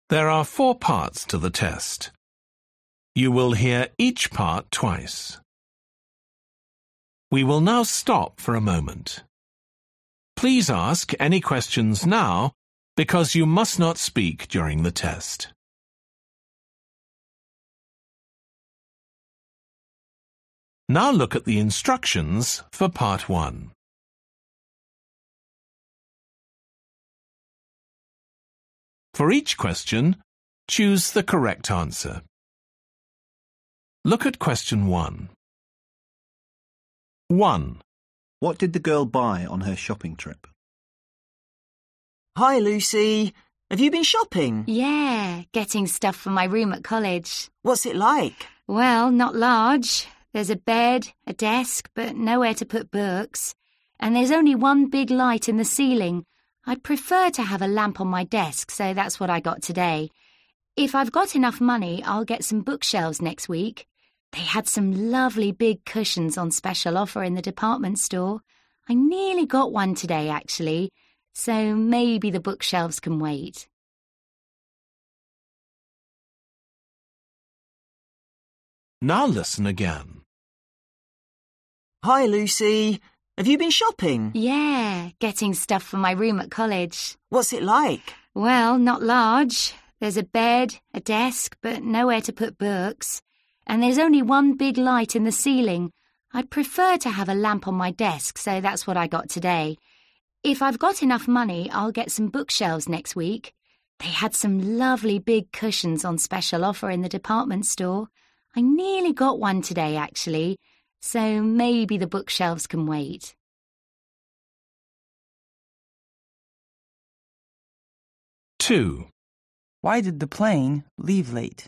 There are 4 parts to the test. You will hear each part twice. We will now stop for a moment. Please ask any questions now because you must not speak during the test. Now look at the instructions for Part 1. For each question, choose the correct answer. Look at question 1. 1. What did the girl buy on her shopping trip? Hi, Lucy. Have you been shopping? Yeah, getting stuff for my room at college. What's it like? Well, not large. There's a bed, a desk, but nowhere to put books. And there's only one big light in the ceiling. I'd prefer to have a lamp on my desk, so that's what I got today. If I've got enough money, I'll get some bookshelves next week. They had some lovely big cushions on special offer in the department store. I nearly got one today, actually, so maybe the bookshelves can wait. Now listen again. Hi, Lucy. Have you been shopping? Yeah, getting stuff for my room at college. What's it like? Well, not large. There's a bed, a desk, but nowhere to put books. And there's only one big light in the ceiling. I'd prefer to have a lamp on my desk, so that's what I got today. If I've got enough money, I'll get some bookshelves next week. They had some lovely big cushions on special offer in the department store. I nearly got one today, actually, so maybe the bookshelves can wait. Two. Why did the plane leave late?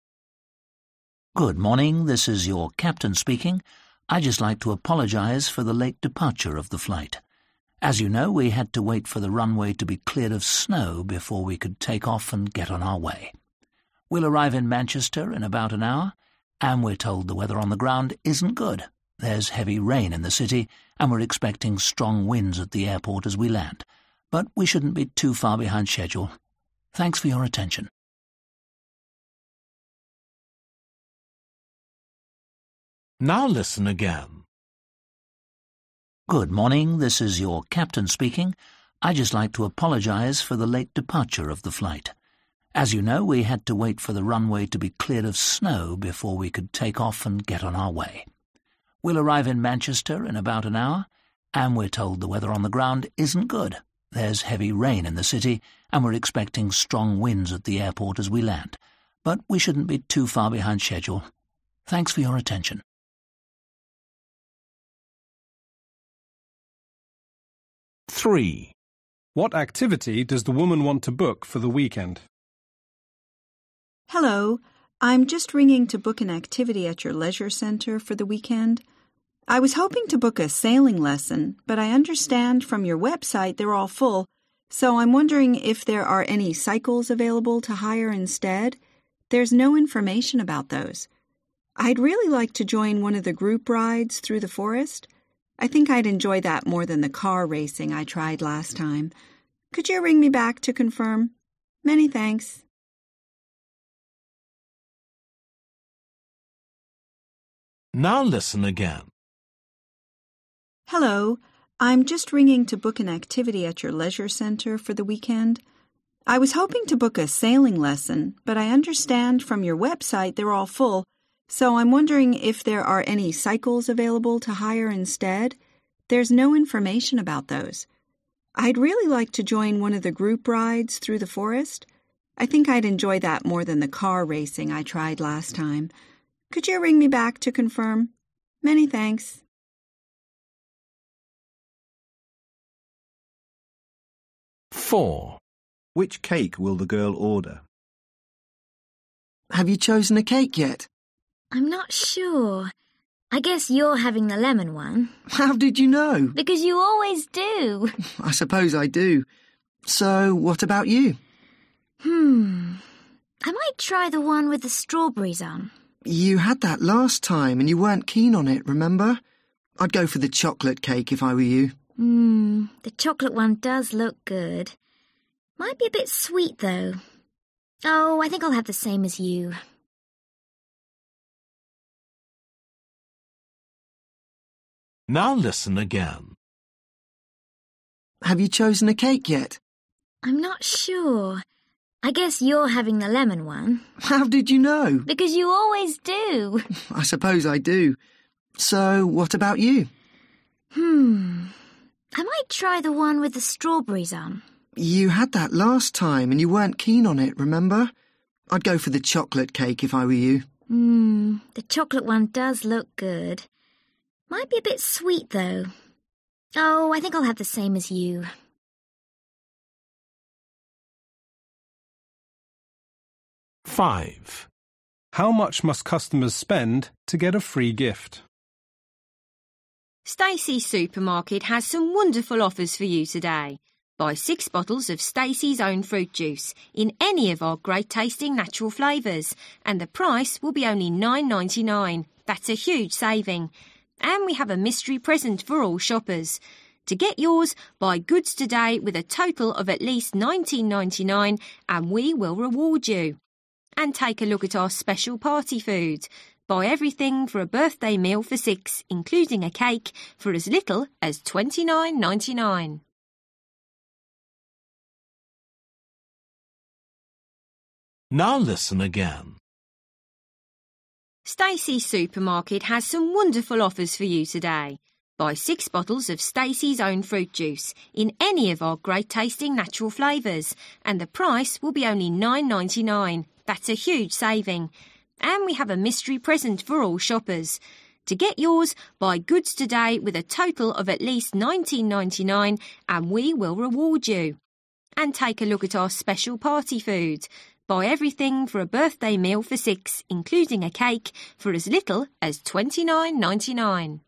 Good morning, this is your captain speaking. I'd just like to apologise for the late departure of the flight. As you know, we had to wait for the runway to be cleared of snow before we could take off and get on our way. We'll arrive in Manchester in about an hour, and we're told the weather on the ground isn't good. There's heavy rain in the city, and we're expecting strong winds at the airport as we land. But we shouldn't be too far behind schedule. Thanks for your attention. Now listen again. Good morning, this is your captain speaking. I'd just like to apologise for the late departure of the flight. As you know, we had to wait for the runway to be cleared of snow before we could take off and get on our way. We'll arrive in Manchester in about an hour, and we're told the weather on the ground isn't good. There's heavy rain in the city, and we're expecting strong winds at the airport as we land. But we shouldn't be too far behind schedule. Thanks for your attention. Three. What activity does the woman want to book for the weekend? Hello, I'm just ringing to book an activity at your leisure center for the weekend. I was hoping to book a sailing lesson, but I understand from your website they're all full, so I'm wondering if there are any cycles available to hire instead. There's no information about those. I'd really like to join one of the group rides through the forest. I think I'd enjoy that more than the car racing I tried last time. Could you ring me back to confirm? Many thanks. Now listen again. Hello, I'm just ringing to book an activity at your leisure center for the weekend. I was hoping to book a sailing lesson, but I understand from your website they're all full, so I'm wondering if there are any cycles available to hire instead. There's no information about those. I'd really like to join one of the group rides through the forest. I think I'd enjoy that more than the car racing I tried last time. Could you ring me back to confirm? Many thanks. Four. Which cake will the girl order? Have you chosen a cake yet? I'm not sure. I guess you're having the lemon one. How did you know? Because you always do. I suppose I do. So, what about you? I might try the one with the strawberries on. You had that last time and you weren't keen on it, remember? I'd go for the chocolate cake if I were you. The chocolate one does look good. Might be a bit sweet, though. Oh, I think I'll have the same as you. Now listen again. Have you chosen a cake yet? I'm not sure. I guess you're having the lemon one. How did you know? Because you always do. I suppose I do. So, what about you? I might try the one with the strawberries on. You had that last time and you weren't keen on it, remember? I'd go for the chocolate cake if I were you. The chocolate one does look good. Might be a bit sweet, though. Oh, I think I'll have the same as you. Five. How much must customers spend to get a free gift? Stacey's Supermarket has some wonderful offers for you today. Buy 6 bottles of Stacey's own fruit juice in any of our great-tasting natural flavours, and the price will be only $9.99. That's a huge saving. And we have a mystery present for all shoppers. To get yours, buy goods today with a total of at least $19.99 and we will reward you. And take a look at our special party food. Buy everything for a birthday meal for 6, including a cake, for as little as $29.99. Now listen again. Stacey's Supermarket has some wonderful offers for you today. Buy 6 bottles of Stacey's own fruit juice in any of our great-tasting natural flavours, and the price will be only $9.99. That's a huge saving. And we have a mystery present for all shoppers. To get yours, buy goods today with a total of at least $19.99 and we will reward you. And take a look at our special party food. Buy everything for a birthday meal for 6, including a cake, for as little as $29.99.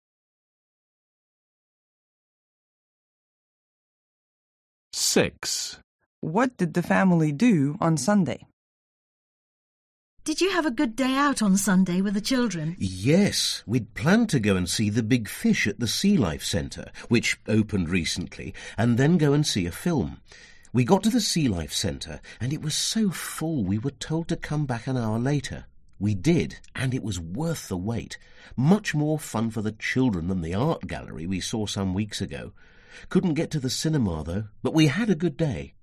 Six. What did the family do on Sunday? Did you have a good day out on Sunday with the children? Yes, we'd planned to go and see the big fish at the Sea Life Centre, which opened recently, and then go and see a film. We got to the Sea Life Centre, and it was so full we were told to come back an hour later. We did, and it was worth the wait. Much more fun for the children than the art gallery we saw some weeks ago. Couldn't get to the cinema, though, but we had a good day.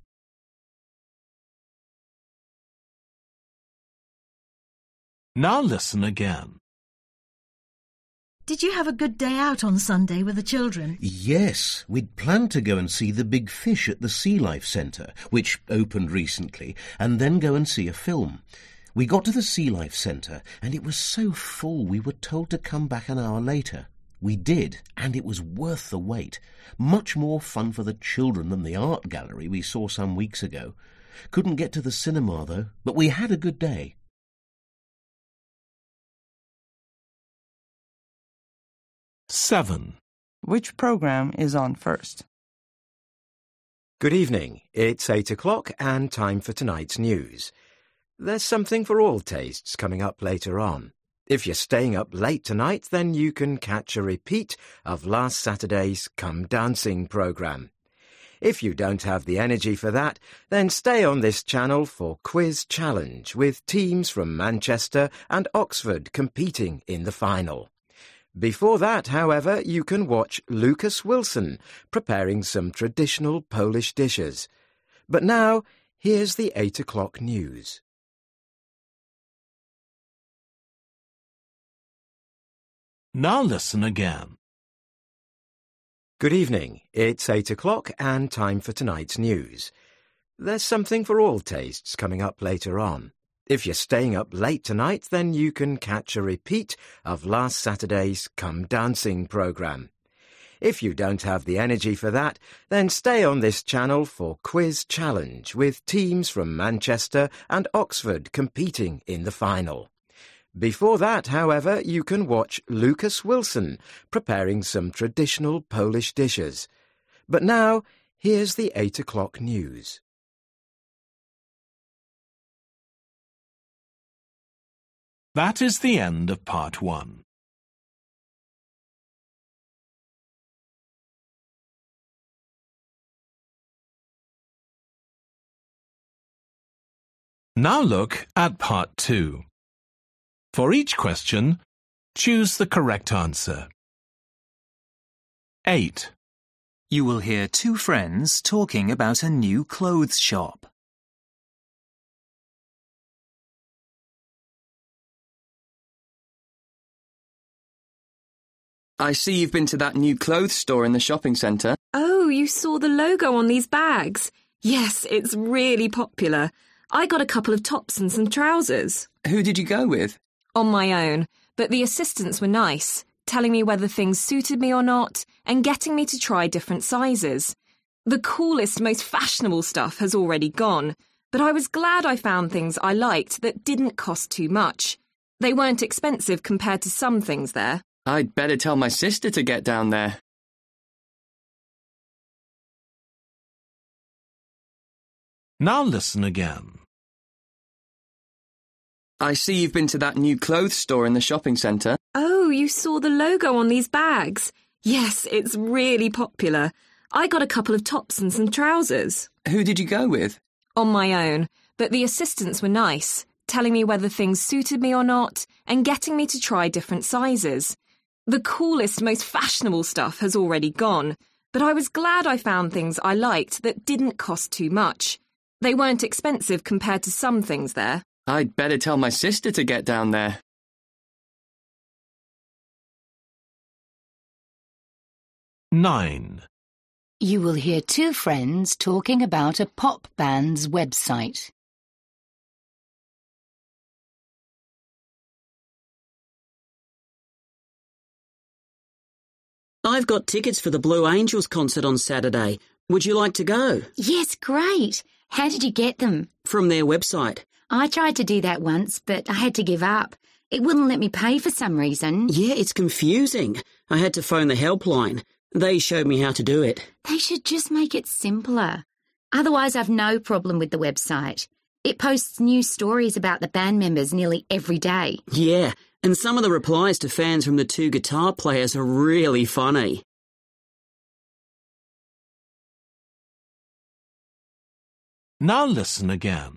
Now listen again. Did you have a good day out on Sunday with the children? Yes, we'd planned to go and see the big fish at the Sea Life Centre, which opened recently, and then go and see a film. We got to the Sea Life Centre, and it was so full we were told to come back an hour later. We did, and it was worth the wait. Much more fun for the children than the art gallery we saw some weeks ago. Couldn't get to the cinema, though, but we had a good day. Seven. Which program is on first? Good evening. It's 8 o'clock and time for tonight's news. There's something for all tastes coming up later on. If you're staying up late tonight, then you can catch a repeat of last Saturday's Come Dancing programme. If you don't have the energy for that, then stay on this channel for Quiz Challenge with teams from Manchester and Oxford competing in the final. Before that, however, you can watch Lucas Wilson preparing some traditional Polish dishes. But now, here's the 8 o'clock news. Now listen again. Good evening. It's 8 o'clock and time for tonight's news. There's something for all tastes coming up later on. If you're staying up late tonight, then you can catch a repeat of last Saturday's Come Dancing programme. If you don't have the energy for that, then stay on this channel for Quiz Challenge with teams from Manchester and Oxford competing in the final. Before that, however, you can watch Lucas Wilson preparing some traditional Polish dishes. But now, here's the 8 o'clock news. That is the end of part 1. Now look at part 2. For each question, choose the correct answer. 8. You will hear two friends talking about a new clothes shop. I see you've been to that new clothes store in the shopping centre. Oh, you saw the logo on these bags? Yes, it's really popular. I got a couple of tops and some trousers. Who did you go with? On my own, but the assistants were nice, telling me whether things suited me or not, and getting me to try different sizes. The coolest, most fashionable stuff has already gone, but I was glad I found things I liked that didn't cost too much. They weren't expensive compared to some things there. I'd better tell my sister to get down there. Now listen again. I see you've been to that new clothes store in the shopping centre. Oh, you saw the logo on these bags? Yes, it's really popular. I got a couple of tops and some trousers. Who did you go with? On my own, but the assistants were nice, telling me whether things suited me or not, and getting me to try different sizes. The coolest, most fashionable stuff has already gone, but I was glad I found things I liked that didn't cost too much. They weren't expensive compared to some things there. I'd better tell my sister to get down there. Nine. You will hear two friends talking about a pop band's website. I've got tickets for the Blue Angels concert on Saturday. Would you like to go? Yes, great. How did you get them? From their website. I tried to do that once, but I had to give up. It wouldn't let me pay for some reason. Yeah, it's confusing. I had to phone the helpline. They showed me how to do it. They should just make it simpler. Otherwise, I've no problem with the website. It posts new stories about the band members nearly every day. Yeah, and some of the replies to fans from the two guitar players are really funny. Now listen again.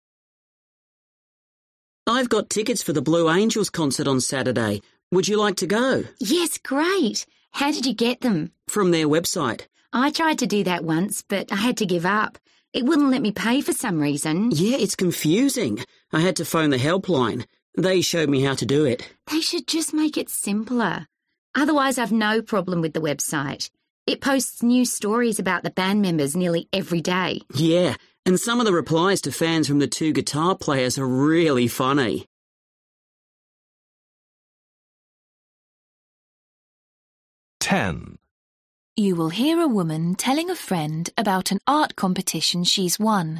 I've got tickets for the Blue Angels concert on Saturday. Would you like to go? Yes, great. How did you get them? From their website. I tried to do that once, but I had to give up. It wouldn't let me pay for some reason. Yeah, it's confusing. I had to phone the helpline. They showed me how to do it. They should just make it simpler. Otherwise, I've no problem with the website. It posts new stories about the band members nearly every day. Yeah, and some of the replies to fans from the two guitar players are really funny. 10. You will hear a woman telling a friend about an art competition she's won.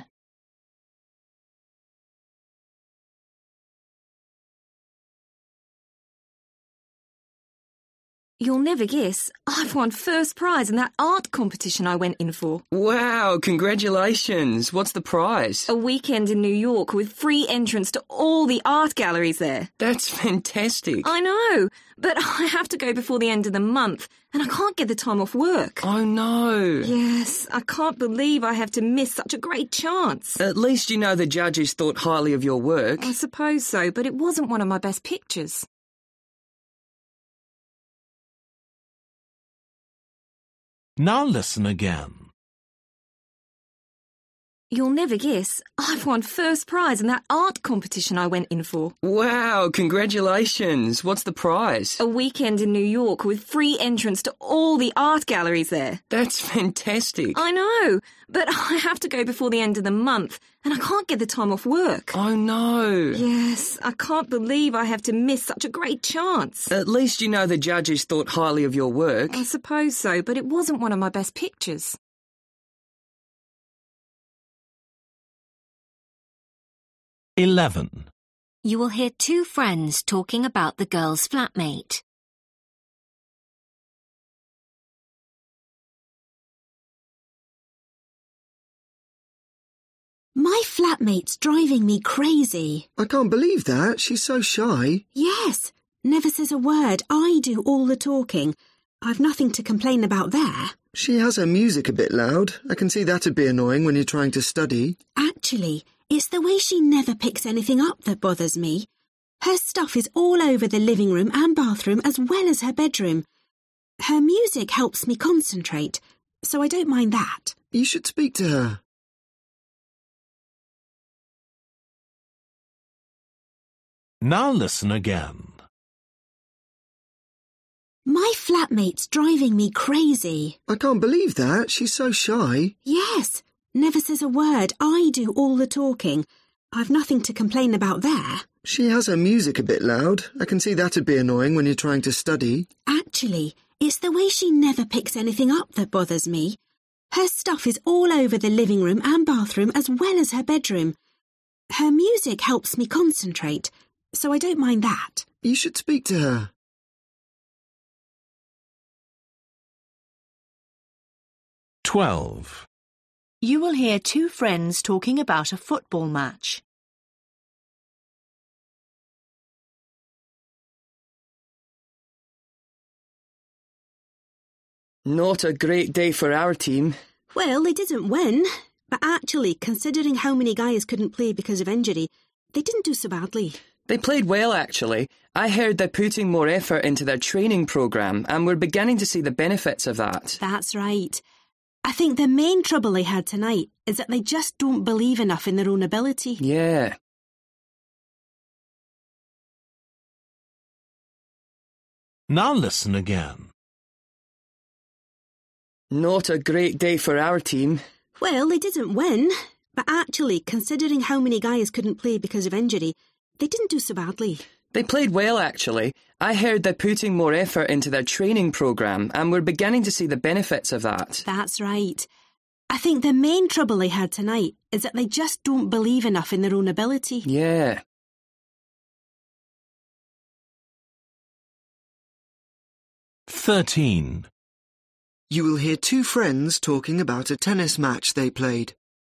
You'll never guess, I've won first prize in that art competition I went in for. Wow, congratulations. What's the prize? A weekend in New York with free entrance to all the art galleries there. That's fantastic. I know, but I have to go before the end of the month, and I can't get the time off work. Oh, no. Yes, I can't believe I have to miss such a great chance. At least you know the judges thought highly of your work. I suppose so, but it wasn't one of my best pictures. Now listen again. You'll never guess, I've won first prize in that art competition I went in for. Wow, congratulations. What's the prize? A weekend in New York with free entrance to all the art galleries there. That's fantastic. I know, but I have to go before the end of the month, and I can't get the time off work. Oh, no. Yes, I can't believe I have to miss such a great chance. At least you know the judges thought highly of your work. I suppose so, but it wasn't one of my best pictures. 11. You will hear two friends talking about the girl's flatmate. My flatmate's driving me crazy. I can't believe that. She's so shy. Yes, never says a word. I do all the talking. I've nothing to complain about there. She has her music a bit loud. I can see that'd be annoying when you're trying to study. Actually, It's the way she never picks anything up that bothers me. Her stuff is all over the living room and bathroom as well as her bedroom. Her music helps me concentrate, so I don't mind that. You should speak to her. Now listen again. My flatmate's driving me crazy. I can't believe that. She's so shy. Yes, never says a word. I do all the talking. I've nothing to complain about there. She has her music a bit loud. I can see that'd be annoying when you're trying to study. Actually, it's the way she never picks anything up that bothers me. Her stuff is all over the living room and bathroom as well as her bedroom. Her music helps me concentrate, so I don't mind that. You should speak to her. "12. You will hear two friends talking about a football match. Not a great day for our team. Well, they didn't win, but actually, considering how many guys couldn't play because of injury, they didn't do so badly. They played well, actually. I heard they're putting more effort into their training programme, and we're beginning to see the benefits of that. That's right. I think the main trouble they had tonight is that they just don't believe enough in their own ability. Yeah. Now listen again. Not a great day for our team. Well, they didn't win, but actually, considering how many guys couldn't play because of injury, they didn't do so badly. They played well, actually. I heard they're putting more effort into their training programme, and we're beginning to see the benefits of that. That's right. I think the main trouble they had tonight is that they just don't believe enough in their own ability. Yeah. "13. You will hear two friends talking about a tennis match they played.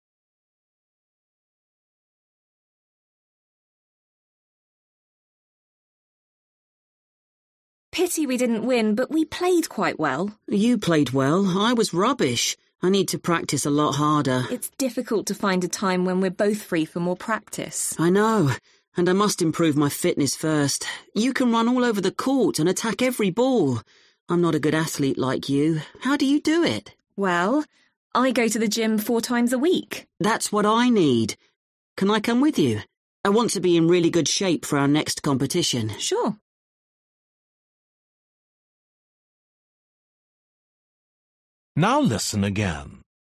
Pity we didn't win, but we played quite well. You played well. I was rubbish. I need to practice a lot harder. It's difficult to find a time when we're both free for more practice. I know, and I must improve my fitness first. You can run all over the court and attack every ball. I'm not a good athlete like you. How do you do it? Well, I go to the gym 4 times a week. That's what I need. Can I come with you? I want to be in really good shape for our next competition. Sure. Now listen again.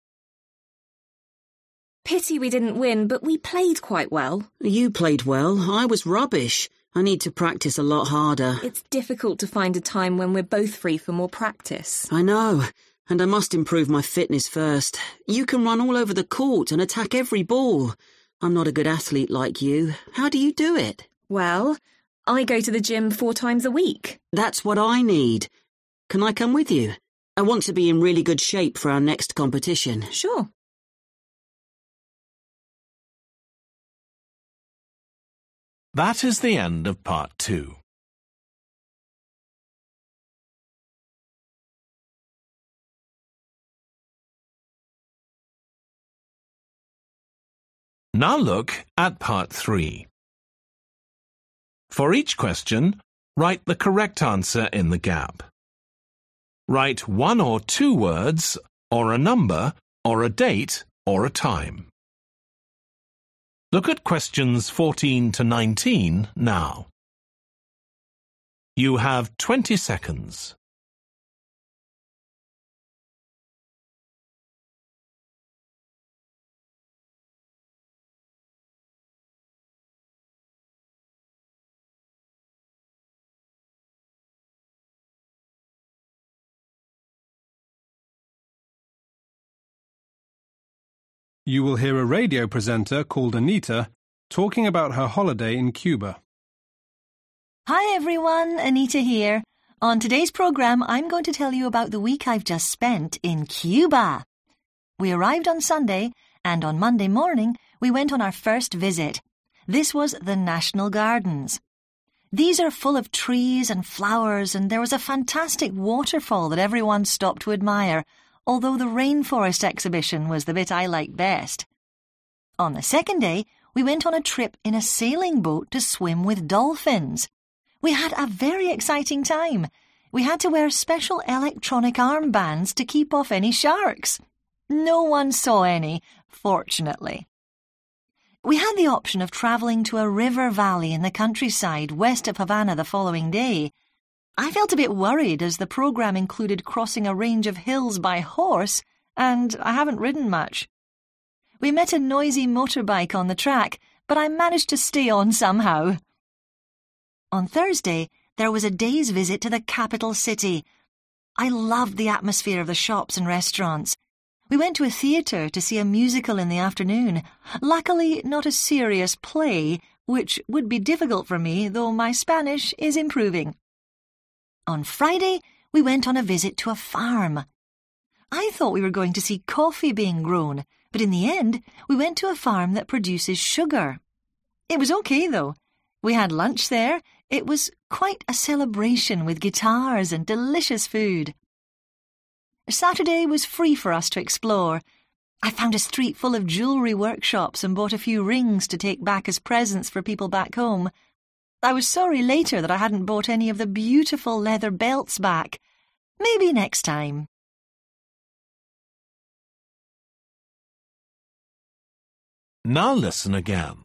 Pity we didn't win, but we played quite well. You played well. I was rubbish. I need to practice a lot harder. It's difficult to find a time when we're both free for more practice. I know, and I must improve my fitness first. You can run all over the court and attack every ball. I'm not a good athlete like you. How do you do it? Well, I go to the gym 4 times a week. That's what I need. Can I come with you? I want to be in really good shape for our next competition. Sure. That is the end of part 2. Now look at part 3. For each question, write the correct answer in the gap. Write 1 or 2 words, or a number, or a date, or a time. Look at questions 14 to 19 now. You have 20 seconds. You will hear a radio presenter called Anita talking about her holiday in Cuba. Hi everyone, Anita here. On today's programme, I'm going to tell you about the week I've just spent in Cuba. We arrived on Sunday, and on Monday morning, we went on our first visit. This was the National Gardens. These are full of trees and flowers, and there was a fantastic waterfall that everyone stopped to admire, although the rainforest exhibition was the bit I liked best. On the second day, we went on a trip in a sailing boat to swim with dolphins. We had a very exciting time. We had to wear special electronic armbands to keep off any sharks. No one saw any, fortunately. We had the option of travelling to a river valley in the countryside west of Havana the following day. I felt a bit worried as the programme included crossing a range of hills by horse, and I haven't ridden much. We met a noisy motorbike on the track, but I managed to stay on somehow. On Thursday, there was a day's visit to the capital city. I loved the atmosphere of the shops and restaurants. We went to a theatre to see a musical in the afternoon. Luckily, not a serious play, which would be difficult for me, though my Spanish is improving. On Friday, we went on a visit to a farm. I thought we were going to see coffee being grown, but in the end, we went to a farm that produces sugar. It was okay, though. We had lunch there. It was quite a celebration with guitars and delicious food. Saturday was free for us to explore. I found a street full of jewellery workshops and bought a few rings to take back as presents for people back home. I was sorry later that I hadn't bought any of the beautiful leather belts back. Maybe next time. Now listen again.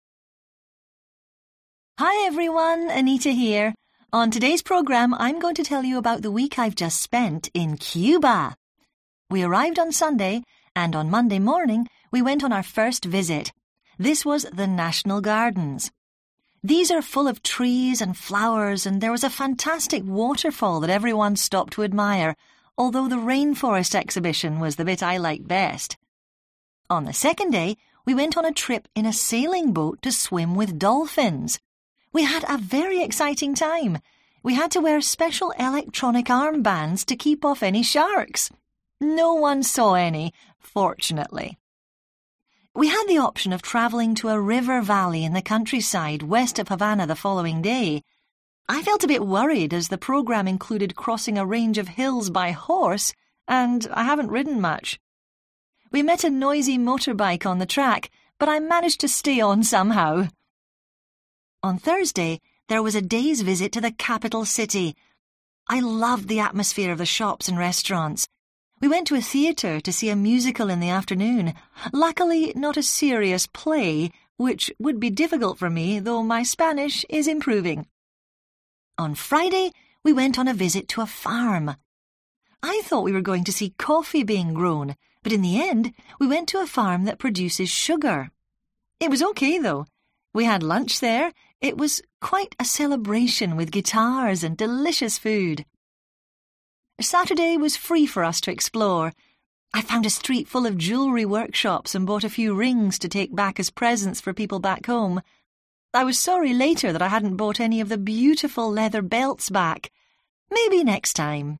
Hi everyone, Anita here. On today's programme, I'm going to tell you about the week I've just spent in Cuba. We arrived on Sunday, and on Monday morning, we went on our first visit. This was the National Gardens. These are full of trees and flowers, and there was a fantastic waterfall that everyone stopped to admire, although the rainforest exhibition was the bit I liked best. On the second day, we went on a trip in a sailing boat to swim with dolphins. We had a very exciting time. We had to wear special electronic armbands to keep off any sharks. No one saw any, fortunately. We had the option of travelling to a river valley in the countryside west of Havana the following day. I felt a bit worried as the programme included crossing a range of hills by horse, and I haven't ridden much. We met a noisy motorbike on the track, but I managed to stay on somehow. On Thursday, there was a day's visit to the capital city. I loved the atmosphere of the shops and restaurants. We went to a theatre to see a musical in the afternoon. Luckily, not a serious play, which would be difficult for me, though my Spanish is improving. On Friday, we went on a visit to a farm. I thought we were going to see coffee being grown, but in the end, we went to a farm that produces sugar. It was okay, though. We had lunch there. It was quite a celebration with guitars and delicious food. Saturday was free for us to explore. I found a street full of jewellery workshops and bought a few rings to take back as presents for people back home. I was sorry later that I hadn't bought any of the beautiful leather belts back. Maybe next time.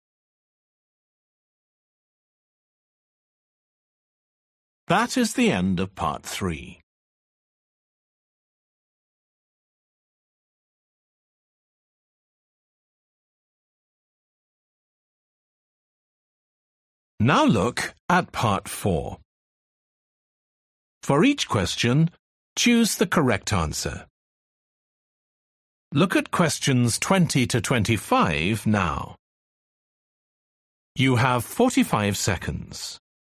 That is the end of part 3. Now look at part 4. For each question, choose the correct answer. Look at questions 20 to 25 now. You have 45 seconds.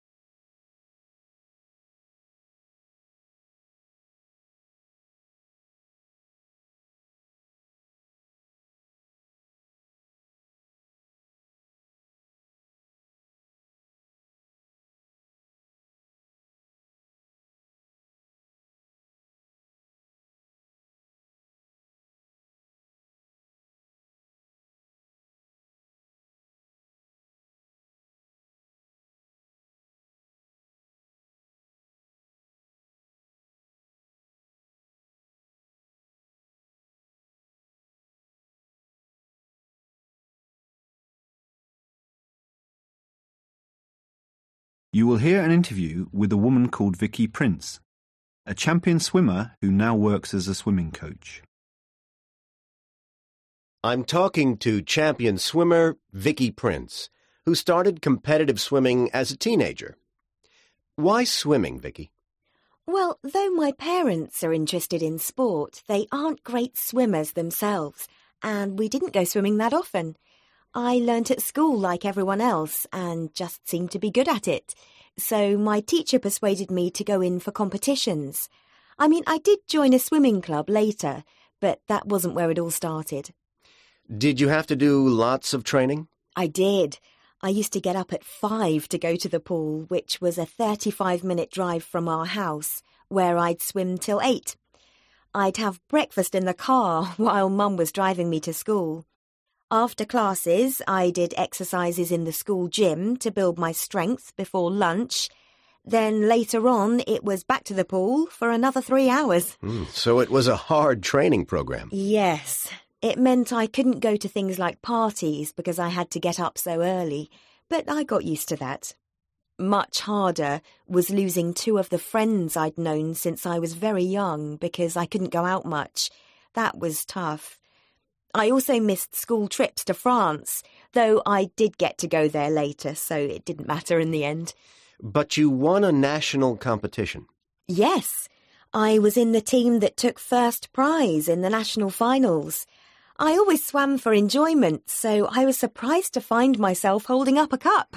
You will hear an interview with a woman called Vicky Prince, a champion swimmer who now works as a swimming coach. I'm talking to champion swimmer Vicky Prince, who started competitive swimming as a teenager. Why swimming, Vicky? Well, though my parents are interested in sport, they aren't great swimmers themselves, and we didn't go swimming that often. I learnt at school like everyone else and just seemed to be good at it. So my teacher persuaded me to go in for competitions. I mean, I did join a swimming club later, but that wasn't where it all started. Did you have to do lots of training? I did. I used to get up at 5 to go to the pool, which was a 35-minute drive from our house, where I'd swim till 8. I'd have breakfast in the car while Mum was driving me to school. After classes, I did exercises in the school gym to build my strength before lunch. Then later on, it was back to the pool for another 3 hours. So it was a hard training program. Yes. It meant I couldn't go to things like parties because I had to get up so early, but I got used to that. Much harder was losing 2 of the friends I'd known since I was very young because I couldn't go out much. That was tough. I also missed school trips to France, though I did get to go there later, so it didn't matter in the end. But you won a national competition. Yes, I was in the team that took first prize in the national finals. I always swam for enjoyment, so I was surprised to find myself holding up a cup.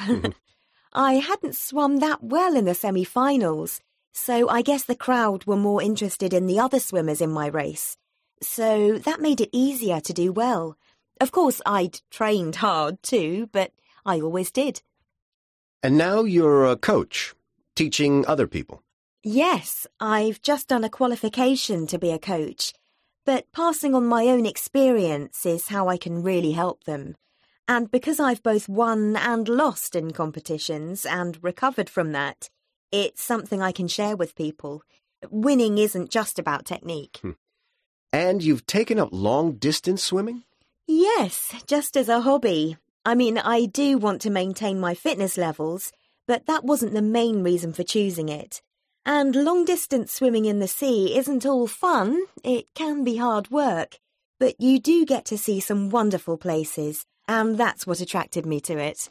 I hadn't swum that well in the semi-finals, so I guess the crowd were more interested in the other swimmers in my race. So that made it easier to do well. Of course, I'd trained hard too, but I always did. And now you're a coach, teaching other people. Yes, I've just done a qualification to be a coach, but passing on my own experience is how I can really help them. And because I've both won and lost in competitions and recovered from that, it's something I can share with people. Winning isn't just about technique. And you've taken up long-distance swimming? Yes, just as a hobby. I mean, I do want to maintain my fitness levels, but that wasn't the main reason for choosing it. And long-distance swimming in the sea isn't all fun. It can be hard work, but you do get to see some wonderful places, and that's what attracted me to it.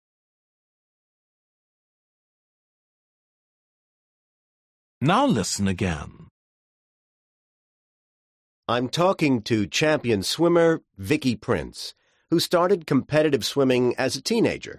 Now listen again. I'm talking to champion swimmer Vicky Prince, who started competitive swimming as a teenager.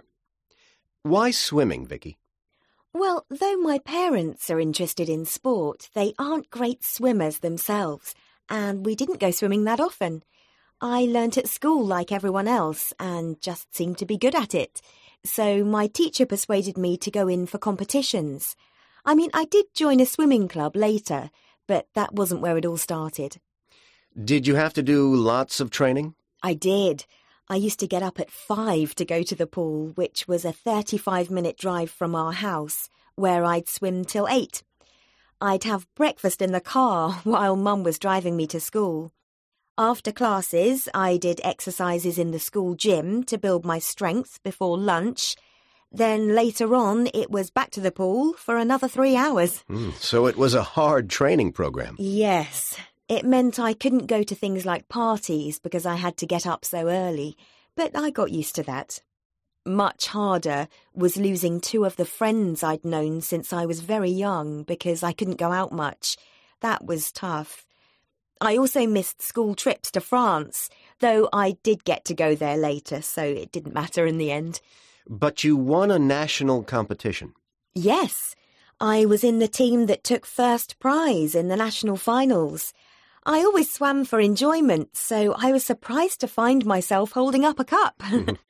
Why swimming, Vicky? Well, though my parents are interested in sport, they aren't great swimmers themselves, and we didn't go swimming that often. I learnt at school like everyone else and just seemed to be good at it. So my teacher persuaded me to go in for competitions. I mean, I did join a swimming club later, but that wasn't where it all started. Did you have to do lots of training? I did. I used to get up at 5 to go to the pool, which was a 35-minute drive from our house, where I'd swim till 8. I'd have breakfast in the car while Mum was driving me to school. After classes, I did exercises in the school gym to build my strength before lunch. Then later on, it was back to the pool for another 3 hours. So it was a hard training program. Yes. It meant I couldn't go to things like parties because I had to get up so early, but I got used to that. Much harder was losing 2 of the friends I'd known since I was very young because I couldn't go out much. That was tough. I also missed school trips to France, though I did get to go there later, so it didn't matter in the end. But you won a national competition. Yes, I was in the team that took first prize in the national finals. I always swam for enjoyment, so I was surprised to find myself holding up a cup.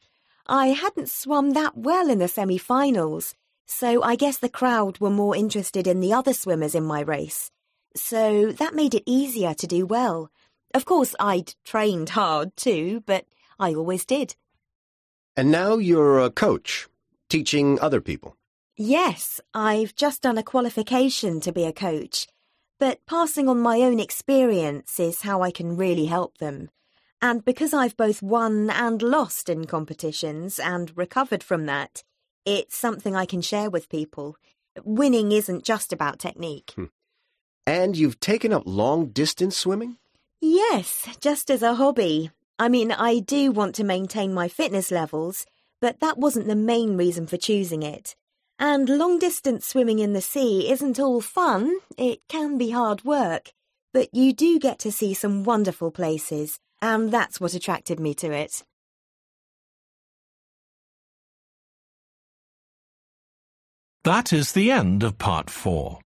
I hadn't swum that well in the semi-finals, so I guess the crowd were more interested in the other swimmers in my race. So that made it easier to do well. Of course, I'd trained hard too, but I always did. And now you're a coach, teaching other people. Yes, I've just done a qualification to be a coach. But passing on my own experience is how I can really help them. And because I've both won and lost in competitions and recovered from that, it's something I can share with people. Winning isn't just about technique. And you've taken up long-distance swimming? Yes, just as a hobby. I mean, I do want to maintain my fitness levels, but that wasn't the main reason for choosing it. And long-distance swimming in the sea isn't all fun. It can be hard work. But you do get to see some wonderful places, and that's what attracted me to it. That is the end of part 4.